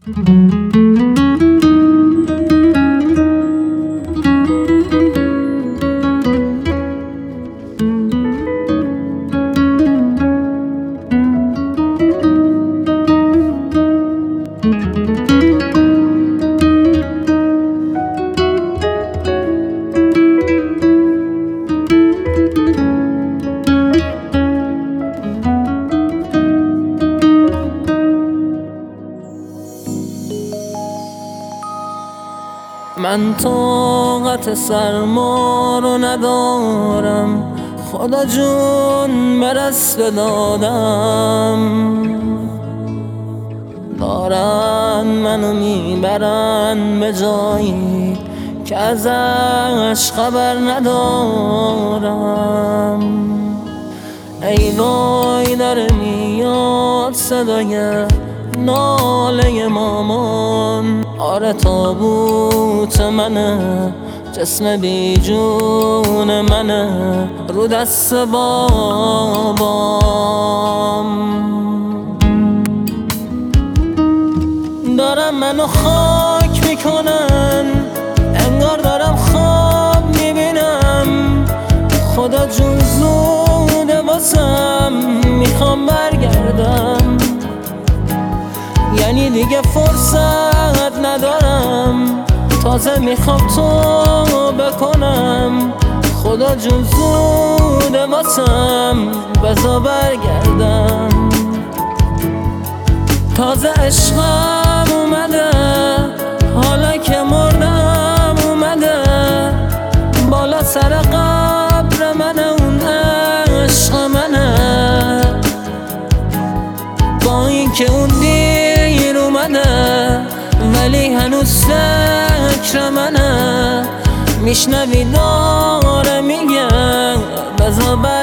من طاقت سرما رو ندارم، خدا جون برس بدادم. دارن منو میبرن به جایی که ازش خبر ندارم. ای وای داره میاد صدای ناله مامان، آره تابوت منه، جسم بی جون منه رو دست بابام. دارم منو خاک میکنن، انگار دارم خواب میبینم. خدا جون زوده واسم، میخوام برگردم. یعنی دیگه فرصت ندارم، تازه میخوام تو بکنم. خدا جون زوده واسم، بذار برگردم. تازه عشقم اومده، حالا که مردم اومده. بالا سر قبر منه اون عشق منه، با این که اون دیر اومده ولی هنوز فکر منه. میشنوی داره میگه بذار